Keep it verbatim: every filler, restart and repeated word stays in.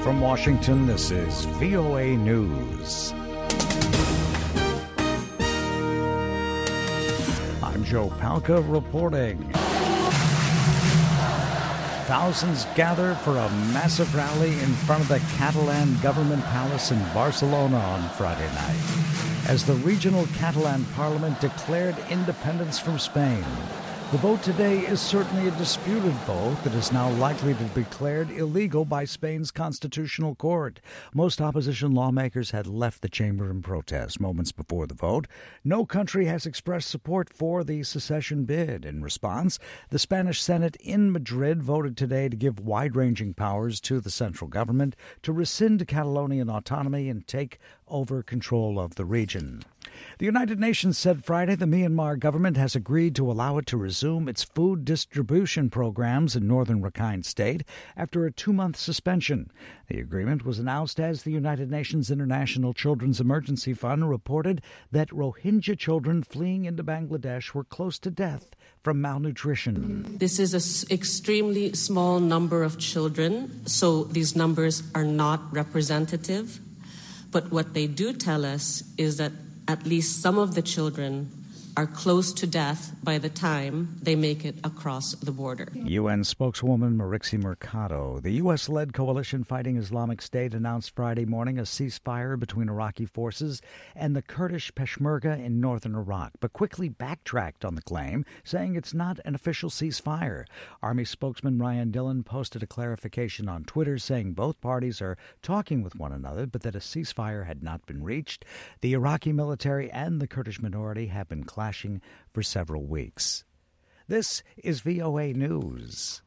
From Washington, this is V O A News. I'm Joe Palca reporting. Thousands gathered for a massive rally in front of the Catalan government palace in Barcelona on Friday night, as the regional Catalan parliament declared independence from Spain. The vote today is certainly a disputed vote that is now likely to be declared illegal by Spain's constitutional court. Most opposition lawmakers had left the chamber in protest moments before the vote. No country has expressed support for the secession bid. In response, the Spanish Senate in Madrid voted today to give wide-ranging powers to the central government to rescind Catalonian autonomy and take over control of the region. The United Nations said Friday the Myanmar government has agreed to allow it to resume its food distribution programs in northern Rakhine State after a two-month suspension. The agreement was announced as the United Nations International Children's Emergency Fund reported that Rohingya children fleeing into Bangladesh were close to death from malnutrition. This is an extremely small number of children, so these numbers are not representative. But what they do tell us is that at least some of the children are close to death by the time they make it across the border. U N spokeswoman Marixie Mercado. The U S-led coalition fighting Islamic State announced Friday morning a ceasefire between Iraqi forces and the Kurdish Peshmerga in northern Iraq, but quickly backtracked on the claim, saying it's not an official ceasefire. Army spokesman Ryan Dillon posted a clarification on Twitter saying both parties are talking with one another, but that a ceasefire had not been reached. The Iraqi military and the Kurdish minority have been clashing for several weeks. This is V O A News.